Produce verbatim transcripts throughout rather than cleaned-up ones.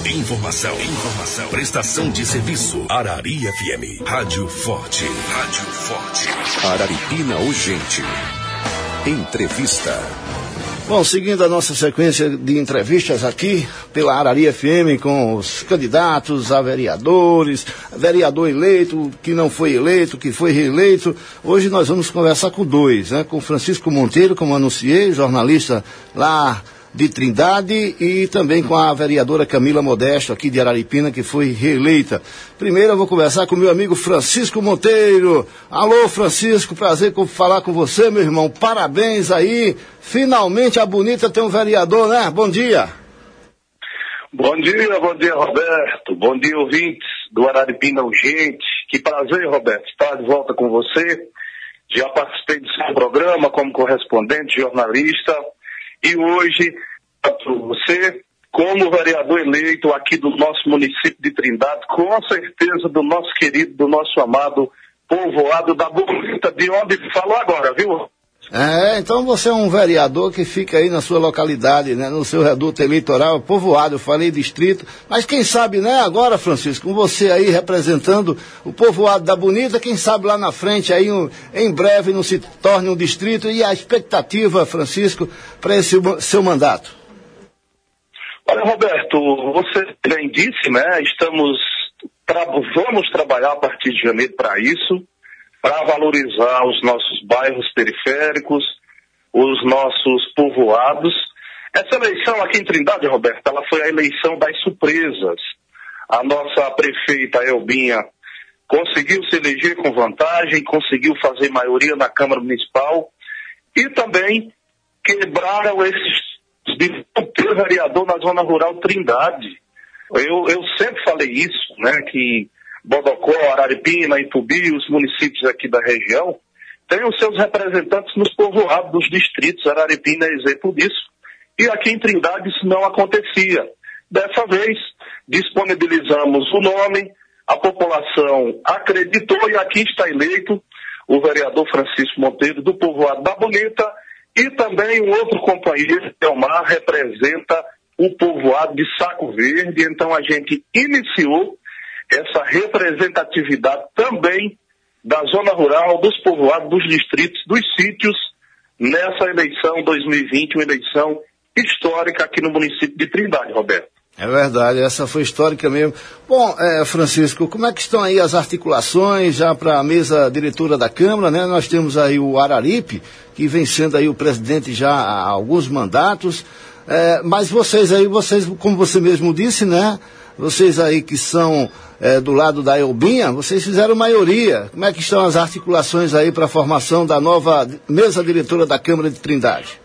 Informação, informação, prestação de serviço. Arari F M, Rádio Forte, Rádio Forte. Araripina Urgente. Entrevista. Bom, seguindo a nossa sequência de entrevistas aqui pela Arari F M com os candidatos a vereadores, vereador eleito, que não foi eleito, que foi reeleito, hoje nós vamos conversar com dois, né? Com Francisco Monteiro, como anunciei, jornalista lá de Trindade, e também com a vereadora Camila Modesto, aqui de Araripina, que foi reeleita. Primeiro eu vou conversar com meu amigo Francisco Monteiro. Alô, Francisco, prazer em falar com você, meu irmão. Parabéns aí. Finalmente a Bonita tem um vereador, né? Bom dia. Bom dia, bom dia, Roberto. Bom dia, ouvintes do Araripina Urgente. Que prazer, Roberto, estar de volta com você. Já participei do seu programa como correspondente, jornalista. E hoje, você, como vereador eleito aqui do nosso município de Trindade, com certeza do nosso querido, do nosso amado povoado da Bonita, de onde falou agora, viu? É, então você é um vereador que fica aí na sua localidade, né, no seu reduto eleitoral, povoado, eu falei distrito, mas quem sabe, né, agora, Francisco, com você aí representando o povoado da Bonita, quem sabe lá na frente aí, um, em breve, não se torne um distrito, e a expectativa, Francisco, para esse seu mandato? Olha, Roberto, você bem disse, né, estamos, tra- vamos trabalhar a partir de janeiro para isso, para valorizar os nossos bairros periféricos, os nossos povoados. Essa eleição aqui em Trindade, Roberto, ela foi a eleição das surpresas. A nossa prefeita Elbinha conseguiu se eleger com vantagem, conseguiu fazer maioria na Câmara Municipal e também quebraram esses de não ter vereador na zona rural Trindade. Eu, eu sempre falei isso, né, que Bodocó, Araripina, Ipubi, os municípios aqui da região, têm os seus representantes nos povoados dos distritos. Araripina é exemplo disso. E aqui em Trindade isso não acontecia. Dessa vez, disponibilizamos o nome, a população acreditou e aqui está eleito o vereador Francisco Monteiro, do povoado da Bonita, e também um outro companheiro, Elmar, representa o povoado de Saco Verde. Então a gente iniciou essa representatividade também da zona rural, dos povoados, dos distritos, dos sítios, nessa eleição dois mil e vinte, uma eleição histórica aqui no município de Trindade, Roberto. É verdade, essa foi histórica mesmo. Bom, é, Francisco, como é que estão aí as articulações já para a mesa diretora da Câmara, né? Nós temos aí o Araripe, que vem sendo aí o presidente já há alguns mandatos, é, mas vocês aí, vocês, como você mesmo disse, né? Vocês aí que são é, do lado da Elbinha, vocês fizeram maioria. Como é que estão as articulações aí para a formação da nova mesa diretora da Câmara de Trindade?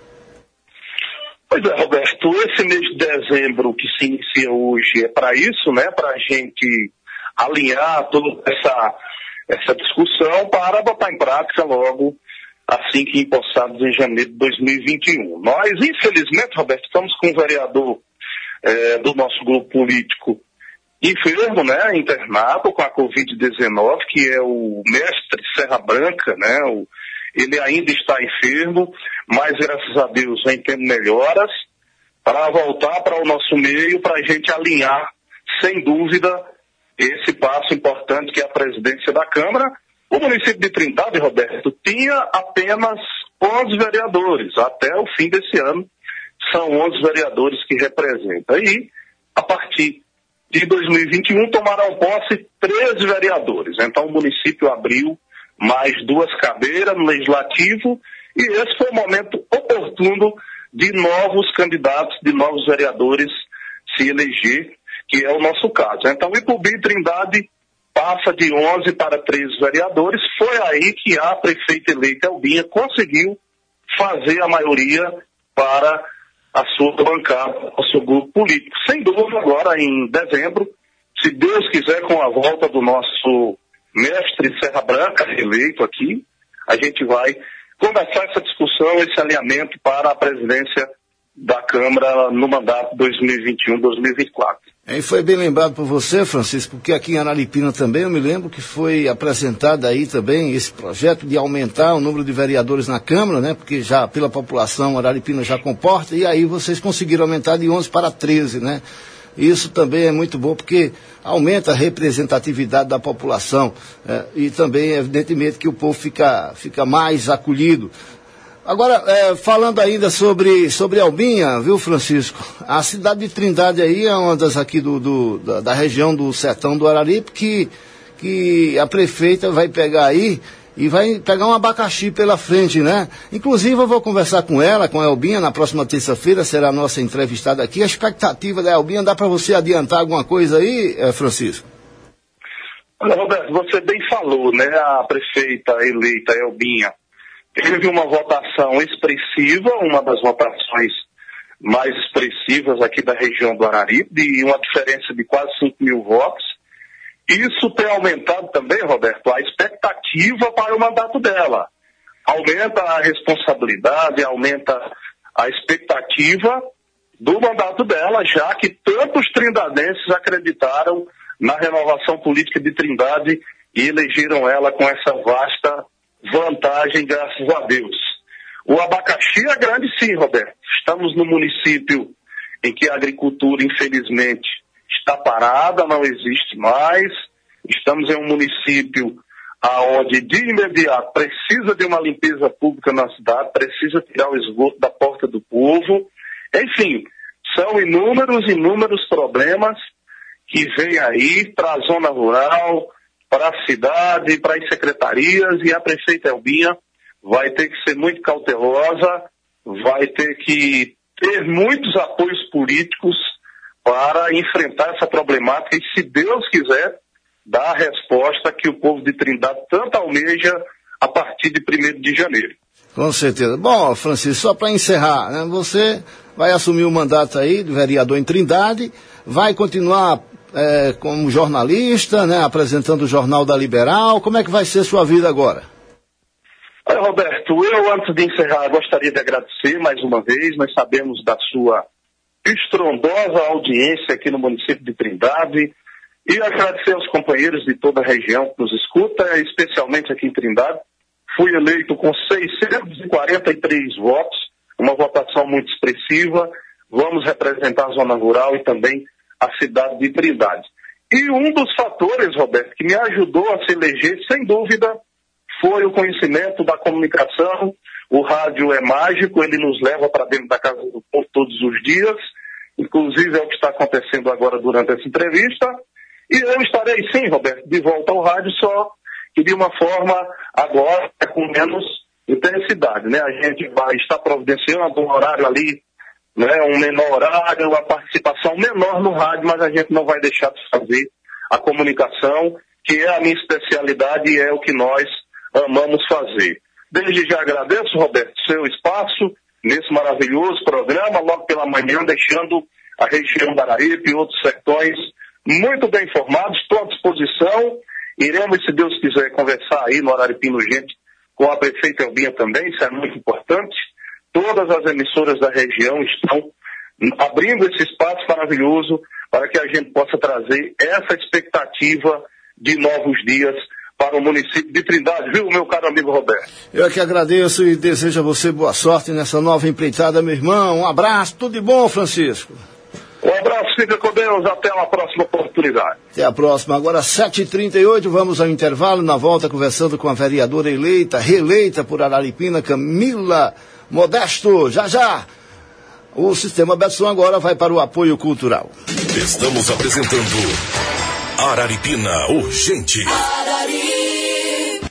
Pois é, Roberto, esse mês de dezembro que se inicia hoje é para isso, né? Para a gente alinhar toda essa, essa discussão para botar em prática logo assim que empossados em janeiro de dois mil e vinte e um. Nós, infelizmente, Roberto, estamos com um vereador É, do nosso grupo político enfermo, né, internado com a covid dezenove, que é o mestre Serra Branca, né, o, ele ainda está enfermo, mas graças a Deus vem tendo melhoras para voltar para o nosso meio, para a gente alinhar, sem dúvida, esse passo importante que é a presidência da Câmara. O município de Trindade, Roberto, tinha apenas onze vereadores até o fim desse ano. São onze vereadores que representam. E, a partir de dois mil e vinte e um, tomarão posse treze vereadores. Então, o município abriu mais duas cadeiras no Legislativo e esse foi o momento oportuno de novos candidatos, de novos vereadores se eleger, que é o nosso caso. Então, Ipubi e Trindade passa de onze para treze vereadores. Foi aí que a prefeita eleita Elbinha conseguiu fazer a maioria para a sua bancada, o seu grupo político. Sem dúvida, agora em dezembro, se Deus quiser, com a volta do nosso mestre Serra Branca, eleito aqui, a gente vai começar essa discussão, esse alinhamento para a presidência da Câmara no mandato dois mil e vinte e um, dois mil e vinte e quatro. E foi bem lembrado por você, Francisco, porque aqui em Araripina também eu me lembro que foi apresentado aí também esse projeto de aumentar o número de vereadores na Câmara, né? Porque já pela população Araripina já comporta, e aí vocês conseguiram aumentar de onze para treze, né? Isso também é muito bom, porque aumenta a representatividade da população, é, e também, evidentemente, que o povo fica, fica mais acolhido. Agora, é, falando ainda sobre, sobre Albinha, viu, Francisco? A cidade de Trindade aí é uma das aqui do, do, da, da região do Sertão do Araripe, que, que a prefeita vai pegar aí e vai pegar um abacaxi pela frente, né? Inclusive, eu vou conversar com ela, com a Elbinha, na próxima terça-feira, será a nossa entrevistada aqui. A expectativa da Elbinha, dá para você adiantar alguma coisa aí, Francisco? Olha, Roberto, você bem falou, né? A prefeita eleita, Elbinha, teve uma votação expressiva, uma das votações mais expressivas aqui da região do Araripe, de uma diferença de quase cinco mil votos. Isso tem aumentado também, Roberto, a expectativa para o mandato dela. Aumenta a responsabilidade, aumenta a expectativa do mandato dela, já que tantos trindadenses acreditaram na renovação política de Trindade e elegeram ela com essa vasta vantagem, graças a Deus. O abacaxi é grande sim, Roberto. Estamos no município em que a agricultura, infelizmente, está parada, não existe mais. Estamos em um município onde, de imediato, precisa de uma limpeza pública na cidade, precisa tirar o esgoto da porta do povo. Enfim, são inúmeros, inúmeros problemas que vêm aí para a zona rural, para a cidade, para as secretarias, e a prefeita Elbinha vai ter que ser muito cautelosa, vai ter que ter muitos apoios políticos para enfrentar essa problemática e, se Deus quiser, dar a resposta que o povo de Trindade tanto almeja a partir de primeiro de janeiro. Com certeza. Bom, Francisco, só para encerrar, né, você vai assumir o mandato aí de vereador em Trindade, vai continuar É, como jornalista, né, apresentando o Jornal da Liberal. Como é que vai ser sua vida agora? Olha, Roberto, eu, antes de encerrar, gostaria de agradecer mais uma vez. Nós sabemos da sua estrondosa audiência aqui no município de Trindade, e agradecer aos companheiros de toda a região que nos escuta, especialmente aqui em Trindade. Fui eleito com seiscentos e quarenta e três votos, uma votação muito expressiva. Vamos representar a zona rural e também a cidade de Trindade. E um dos fatores, Roberto, que me ajudou a se eleger, sem dúvida, foi o conhecimento da comunicação. O rádio é mágico, ele nos leva para dentro da casa do povo todos os dias, inclusive é o que está acontecendo agora durante essa entrevista. E eu estarei, sim, Roberto, de volta ao rádio, só que de uma forma agora com menos intensidade, né? A gente vai estar providenciando um horário ali, né, um menor horário, uma participação menor no rádio, mas a gente não vai deixar de fazer a comunicação, que é a minha especialidade e é o que nós amamos fazer. Desde já agradeço, Roberto, seu espaço nesse maravilhoso programa, logo pela manhã, deixando a região da Araripe e outros sertões muito bem informados. Estou à disposição. Iremos, se Deus quiser, conversar aí no Araripina Urgente com a prefeita Elbinha também, isso é muito importante. Todas as emissoras da região estão abrindo esse espaço maravilhoso para que a gente possa trazer essa expectativa de novos dias para o município de Trindade, viu, meu caro amigo Roberto? Eu é que agradeço e desejo a você boa sorte nessa nova empreitada, meu irmão. Um abraço, tudo de bom, Francisco. Um abraço, fica com Deus, até uma próxima oportunidade. Até a próxima. Agora, sete e trinta e oito, vamos ao intervalo, na volta conversando com a vereadora eleita, reeleita por Araripina, Camila Modesto. Já, já. O Sistema Betson agora vai para o apoio cultural. Estamos apresentando Araripina Urgente. Araripina.